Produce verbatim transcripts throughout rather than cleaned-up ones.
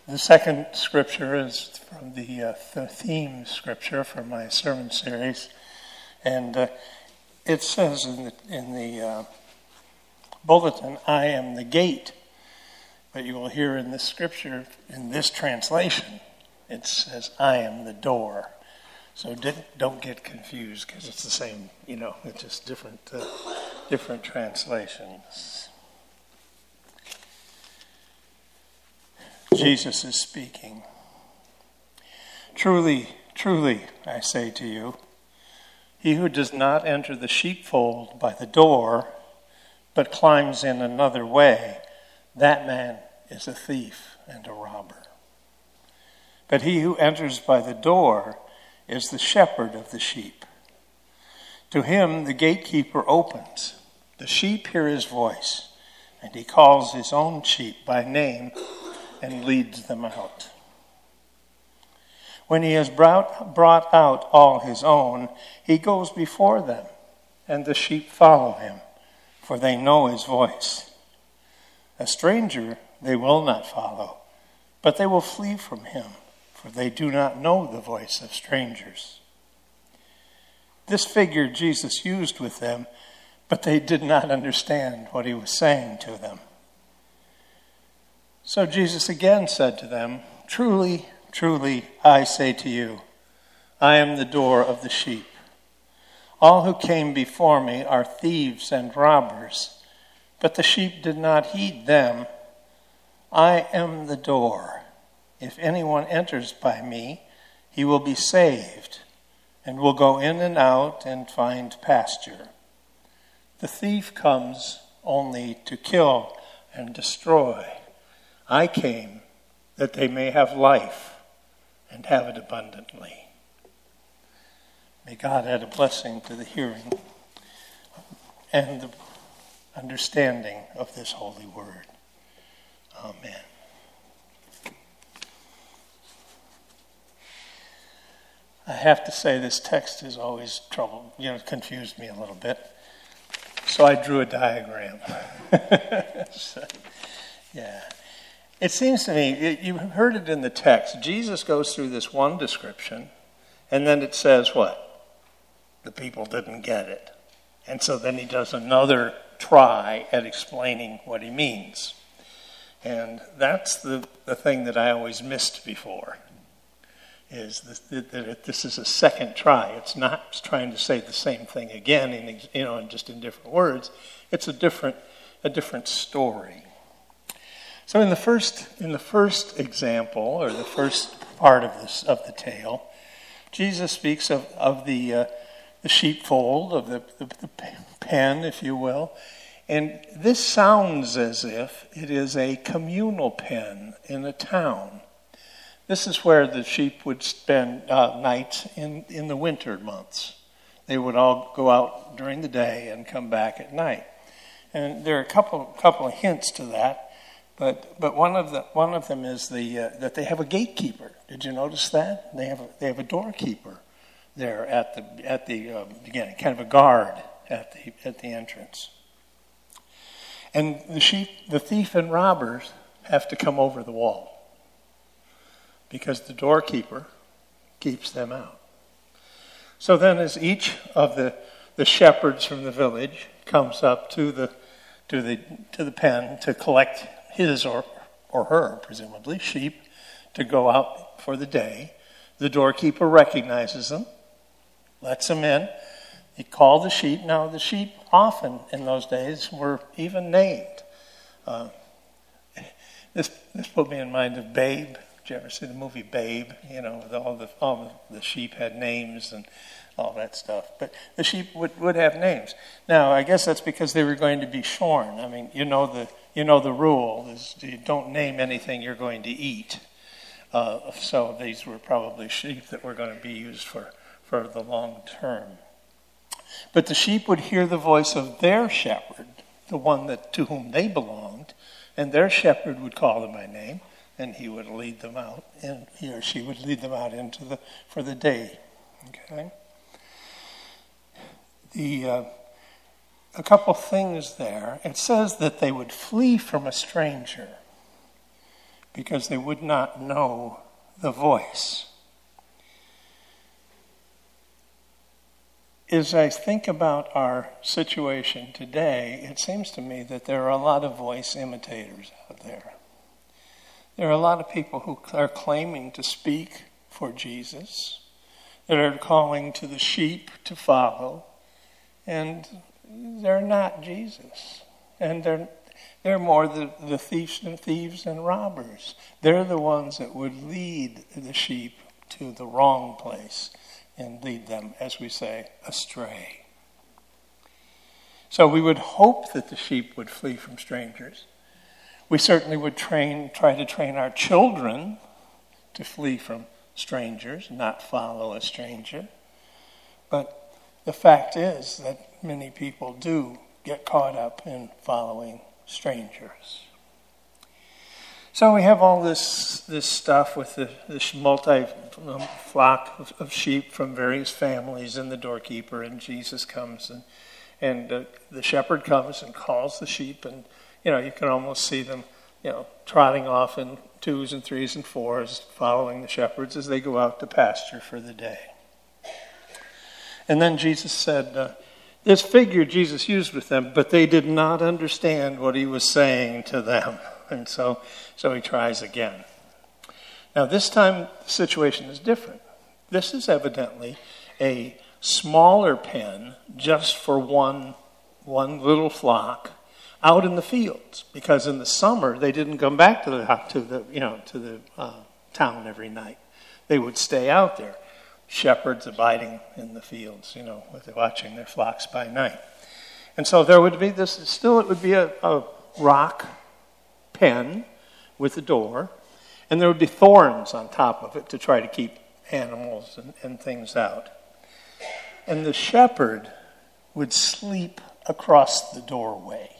The second scripture is from the, uh, the theme scripture for my sermon series, and uh, it says in the, in the uh, bulletin, "I am the gate." But you will hear in this scripture, in this translation, it says, "I am the door." So don't get confused, because it's the same, you know, it's just different, uh, different translations. Jesus is speaking. "Truly, truly, I say to you, he who does not enter the sheepfold by the door, but climbs in another way, that man is a thief and a robber. But he who enters by the door is the shepherd of the sheep. To him the gatekeeper opens. The sheep hear his voice, and he calls his own sheep by name and leads them out. When he has brought, brought out all his own, he goes before them, and the sheep follow him, for they know his voice. A stranger they will not follow, but they will flee from him, for they do not know the voice of strangers." This figure Jesus used with them, but they did not understand what he was saying to them. So Jesus again said to them, "Truly, truly, I say to you, I am the door of the sheep. All who came before me are thieves and robbers, but the sheep did not heed them. I am the door. If anyone enters by me, he will be saved, and will go in and out and find pasture. The thief comes only to kill and destroy. I came that they may have life and have it abundantly." May God add a blessing to the hearing and the understanding of this holy word. Amen. I have to say this text has always troubled, you know, confused me a little bit. So I drew a diagram. so, yeah. It seems to me, it, you heard it in the text. Jesus goes through this one description, and then it says what? The people didn't get it. And so then he does another try at explaining what he means. And that's the, the thing that I always missed before, is this, that this is a second try. It's not trying to say the same thing again, in, you know, just in different words. It's a different, a different story. So in the first, in the first example, or the first part of this of the tale, Jesus speaks of of the uh, the sheepfold, of the, the the pen, if you will, and this sounds as if it is a communal pen in a town. This is where the sheep would spend uh, nights in, in the winter months. They would all go out during the day and come back at night. And there are a couple couple of hints to that. But but one of the one of them is the uh, that they have a gatekeeper. Did you notice that? They have a, they have a doorkeeper there at the at the uh, beginning, kind of a guard at the at the entrance. And the sheep, the thief and robbers have to come over the wall because the doorkeeper keeps them out. So then, as each of the the shepherds from the village comes up to the to the to the pen to collect his or, or her, presumably, sheep, to go out for the day, the doorkeeper recognizes them, lets them in. He called the sheep. Now, the sheep often in those days were even named. Uh, this this put me in mind of Babe. Did you ever see the movie Babe? You know, with all the all the, the sheep had names and all that stuff. But the sheep would, would have names. Now, I guess that's because they were going to be shorn. I mean, you know the you know the rule is you don't name anything you're going to eat. Uh, so these were probably sheep that were going to be used for, for the long term. But the sheep would hear the voice of their shepherd, the one that to whom they belonged, and their shepherd would call them by name, and he would lead them out, and he or she would lead them out into the for the day. Okay. The uh, a couple things there. It says that they would flee from a stranger, because they would not know the voice. As I think about our situation today, it seems to me that there are a lot of voice imitators out there. There are a lot of people who are claiming to speak for Jesus, that are calling to the sheep to follow, and they're not Jesus. And they're they're more the, the thieves and thieves and robbers. They're the ones that would lead the sheep to the wrong place and lead them, as we say, astray. So we would hope that the sheep would flee from strangers. We certainly would train, try to train our children to flee from strangers, not follow a stranger. But the fact is that many people do get caught up in following strangers. So we have all this this stuff with the, this multi-flock of, of sheep from various families and the doorkeeper, and Jesus comes and, and uh, the shepherd comes and calls the sheep, and you know, you can almost see them, you know, trotting off in twos and threes and fours, following the shepherds as they go out to pasture for the day. And then Jesus said, uh, this figure Jesus used with them, but they did not understand what he was saying to them. And so, so he tries again. Now this time the situation is different. This is evidently a smaller pen just for one, one little flock out in the fields, because in the summer they didn't come back to the to the you know to the uh, town every night. They would stay out there, shepherds abiding in the fields, you know, with watching their flocks by night. And so there would be this. Still, it would be a, a rock pen with a door, and there would be thorns on top of it to try to keep animals and, and things out. And the shepherd would sleep across the doorway,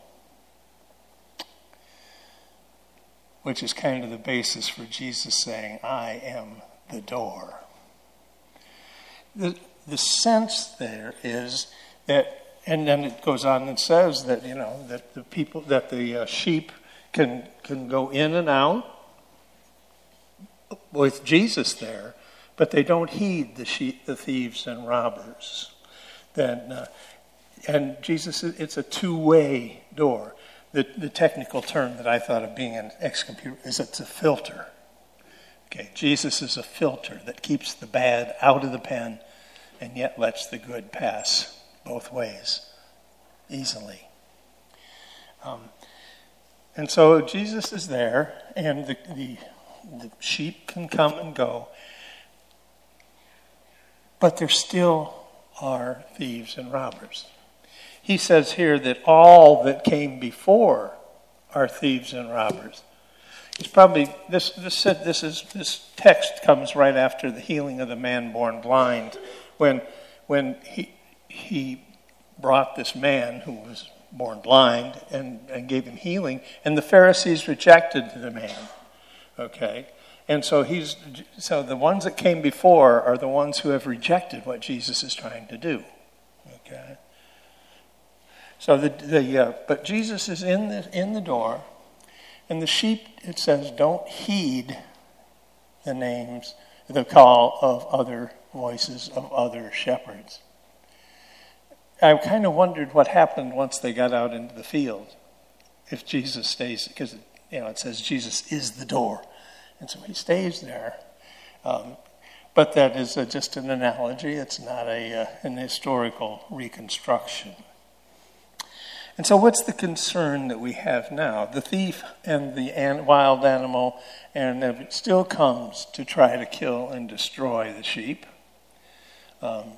which is kind of the basis for Jesus saying, I am the door. The, the sense there is that, and then it goes on and says that, you know, that the people, that the uh, sheep can can go in and out with Jesus there, but they don't heed the sheep, the thieves and robbers. Then, uh, and Jesus, it's a two-way door. The, the technical term that I thought of being an ex-computer is it's a filter. Okay, Jesus is a filter that keeps the bad out of the pen and yet lets the good pass both ways easily. Um, and so Jesus is there, and the, the, the sheep can come and go, but there still are thieves and robbers. He says here that all that came before are thieves and robbers. It's probably this. This said. This is this text comes right after the healing of the man born blind, when when he he brought this man who was born blind and, and gave him healing, and the Pharisees rejected the man. Okay, and so he's so the ones that came before are the ones who have rejected what Jesus is trying to do. Okay. So the the uh, but Jesus is in the in the door, and the sheep, it says, don't heed the names, the call of other voices of other shepherds. I kind of wondered what happened once they got out into the field. If Jesus stays, because you know it says Jesus is the door, and so he stays there. Um, but that is a, just an analogy. It's not a uh, an historical reconstruction. And so what's the concern that we have now? The thief and the an- wild animal, and it still comes to try to kill and destroy the sheep. Um,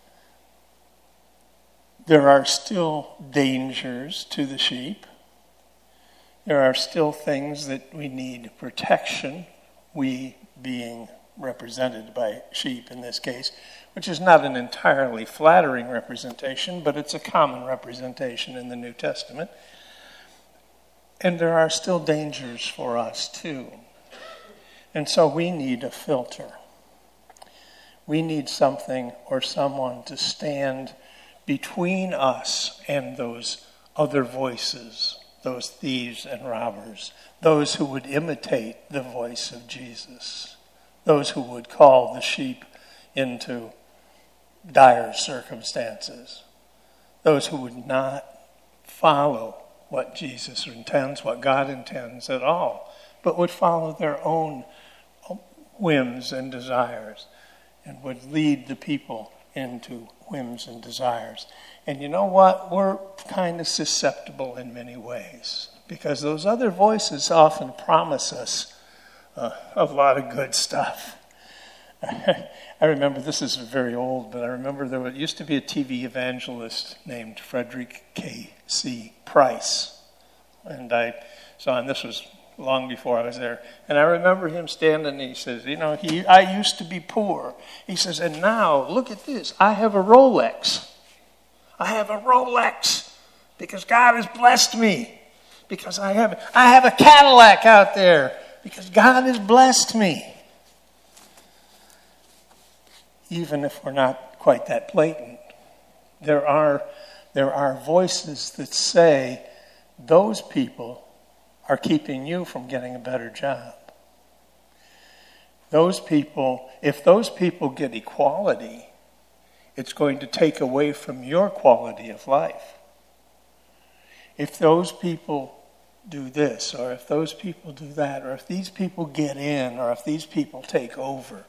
there are still dangers to the sheep. There are still things that we need protection, we being represented by sheep in this case, which is not an entirely flattering representation, but it's a common representation in the New Testament. And there are still dangers for us too. And so we need a filter. We need something or someone to stand between us and those other voices those thieves and robbers, those who would imitate the voice of Jesus, those who would call the sheep into dire circumstances, those who would not follow what Jesus intends, what God intends at all, but would follow their own whims and desires and would lead the people into whims and desires. And you know what? We're kind of susceptible in many ways because those other voices often promise us uh, a lot of good stuff. I remember, this is very old, but I remember there used to be a T V evangelist named Frederick K C Price. And I saw, and this was long before I was there. And I remember him standing and he says, you know, he, I used to be poor. He says, and now, look at this. I have a Rolex. I have a Rolex because God has blessed me. Because I have, I have a Cadillac out there because God has blessed me. Even if we're not quite that blatant, there are, there are voices that say those people are keeping you from getting a better job. Those people, if those people get equality, it's going to take away from your quality of life. If those people do this, or if those people do that, or if these people get in, or if these people take over,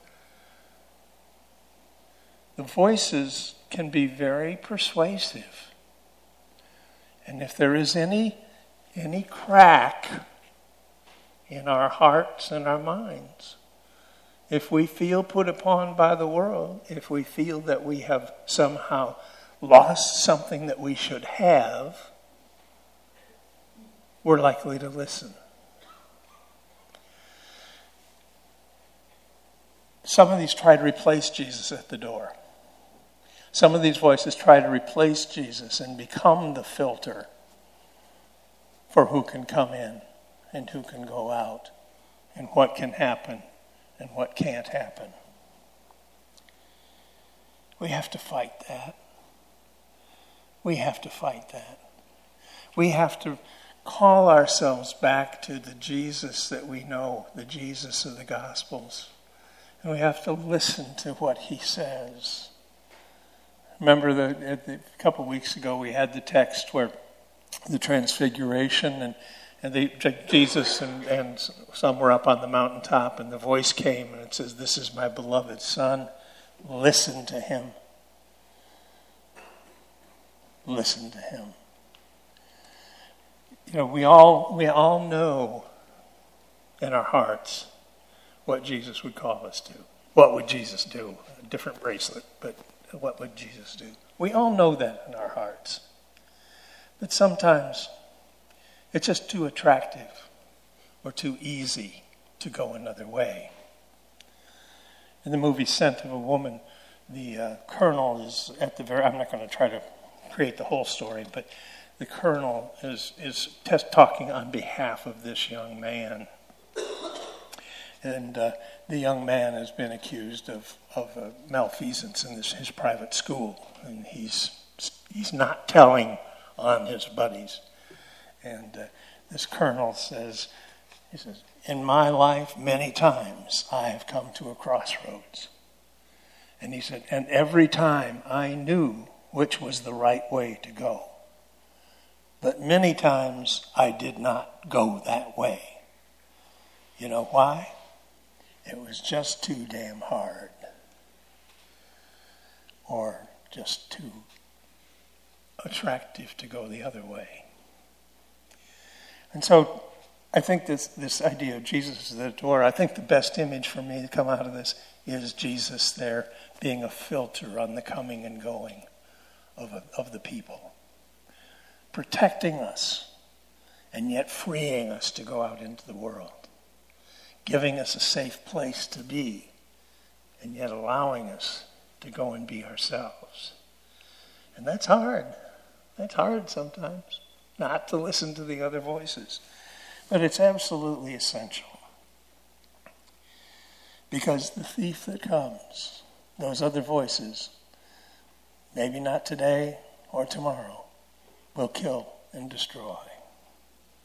the voices can be very persuasive. And if there is any any crack in our hearts and our minds, if we feel put upon by the world, if we feel that we have somehow lost something that we should have, we're likely to listen. Some of these try to replace Jesus at the door. Some of these voices try to replace Jesus and become the filter for who can come in and who can go out and what can happen and what can't happen. We have to fight that. We have to fight that. We have to call ourselves back to the Jesus that we know, the Jesus of the Gospels. And we have to listen to what he says. Remember that a couple of weeks ago we had the text where the transfiguration and, and the, Jesus and, and some were up on the mountaintop and the voice came and it says, "This is my beloved Son. Listen to him." Listen to him. You know, we all we all know in our hearts what Jesus would call us to. What would Jesus do? A different bracelet, but what would Jesus do? We all know that in our hearts. But sometimes it's just too attractive or too easy to go another way. In the movie Scent of a Woman, the uh, colonel is at the very, I'm not going to try to create the whole story, but the colonel is, is test talking on behalf of this young man. And uh, the young man has been accused of, of uh, malfeasance in this, his private school. And he's he's not telling on his buddies. And uh, this colonel says, he says, "In my life, many times I have come to a crossroads." And he said, "And every time I knew which was the right way to go. But many times I did not go that way. You know why? It was just too damn hard. Or just too attractive to go the other way." And so I think this, this idea of Jesus at the door, I think the best image for me to come out of this is Jesus there being a filter on the coming and going of, a, of the people. Protecting us and yet freeing us to go out into the world. Giving us a safe place to be and yet allowing us to go and be ourselves. And that's hard. That's hard sometimes, not to listen to the other voices. But it's absolutely essential. Because the thief that comes, those other voices, maybe not today or tomorrow, will kill and destroy.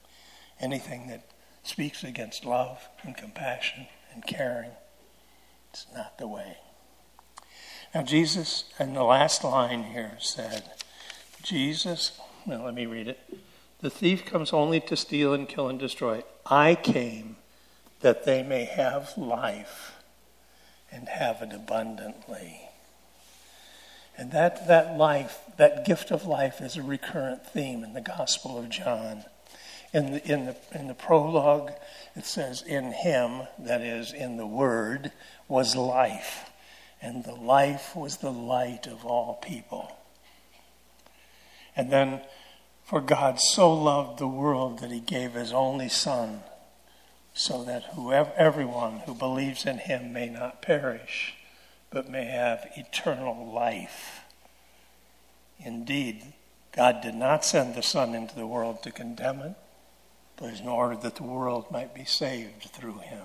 Anything that speaks against love and compassion and caring, it's not the way. Now Jesus, in the last line here, said, Jesus, well, let me read it. The thief comes only to steal and kill and destroy. I came that they may have life and have it abundantly. And that, that life, that gift of life is a recurrent theme in the Gospel of John. In the, in the, in the prologue, it says, in him, that is, in the Word, was life. And the life was the light of all people. And then, for God so loved the world that he gave his only Son, so that whoever, everyone who believes in him may not perish, but may have eternal life. Indeed, God did not send the Son into the world to condemn it, but in order that the world might be saved through him.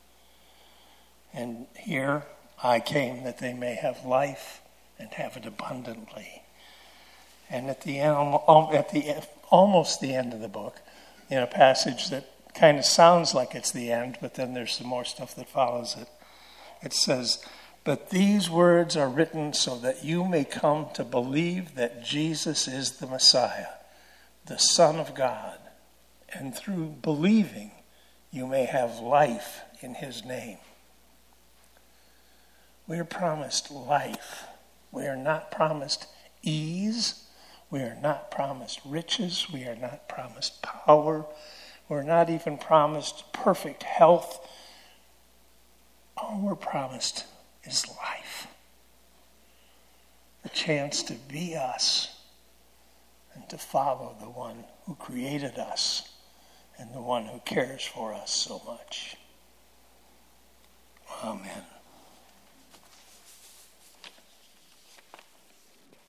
And here, I came that they may have life and have it abundantly. And at the end, at the almost the end of the book, in a passage that kind of sounds like it's the end, but then there's some more stuff that follows it. It says, but these words are written so that you may come to believe that Jesus is the Messiah, the Son of God, and through believing you may have life in his name. We are promised life. We are not promised ease. We are not promised riches. We are not promised power. We're not even promised perfect health. All we're promised is life. The chance to be us and to follow the one who created us and the one who cares for us so much. Amen.